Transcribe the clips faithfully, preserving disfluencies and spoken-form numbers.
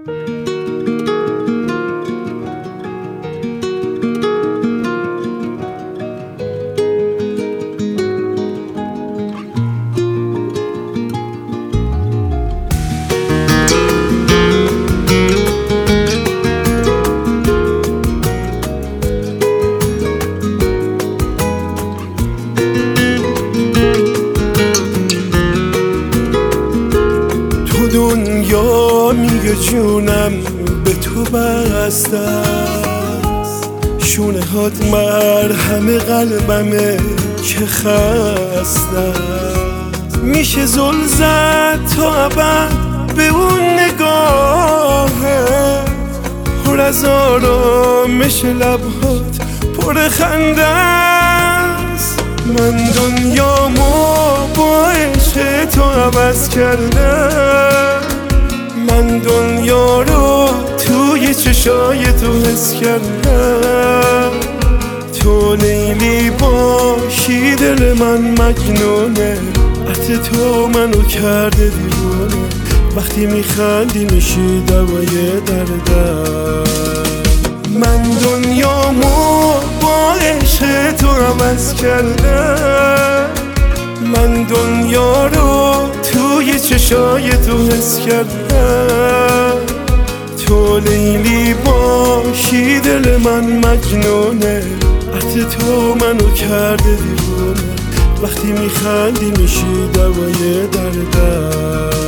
دنیا میگه جونم به تو بسته است، شونه هات مرهم قلبمه که خسته است. میشه زل زد تا ابد به اون نگاهت، پر از آرامش لبهات پر خنده است. من دنیامو با عشق تو عوض کردم، من دنیا رو توی چشای تو حس کردم. تو لیلی باشی دل من مجنونه، عطر تو منو کرده دیوانه. وقتی میخندی میشی دوای دردم. من دنیامو با عشق تو عوض کردم، من دنیا رو توی چشای تو حس کردم. تو لیلی باشی دل من مجنونه، عطر تو منو کرده دیوانه. وقتی میخندی میشی دوای دردم.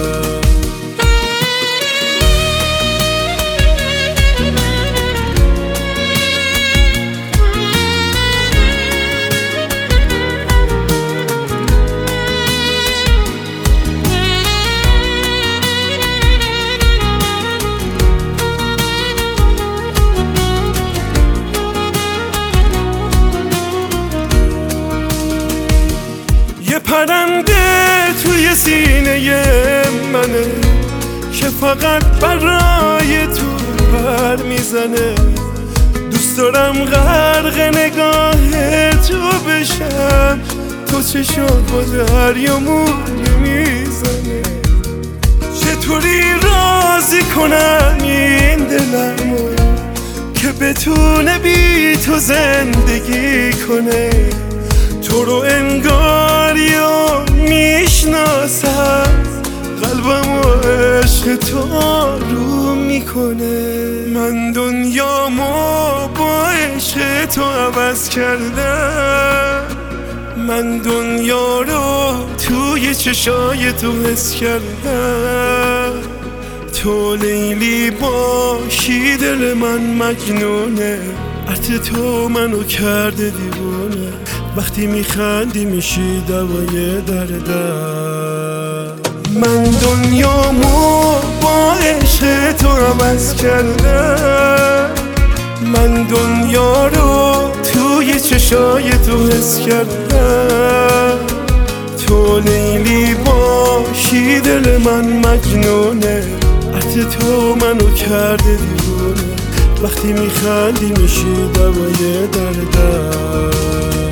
یه پرنده توی سینه منه که فقط برای تو پر میزنه. دوست دارم غرق نگاه تو بشم، تو چشات با دریامون میزنه. چطوری راضی کنم این دلمو که بتونه بی تو زندگی کنه. تو رو انگار یا میشناسم، قلبم و عشق تو رو میکنه. من دنیامو با عشق تو عوض کردم، من دنیا رو توی چشای تو حس کردم. تو لیلی باشی دل من مجنونه، عطر تو منو کرده دیوانه. وقتی میخندی میشی دوای دردم. من دنیامو با عشق تو عوض کردم، من دنیا رو توی چشای تو حس کردم. تو لیلی باشی دل من مجنونه، عطر تو منو کرده دیوانه. وقتی میخندی میشی دوای دردم.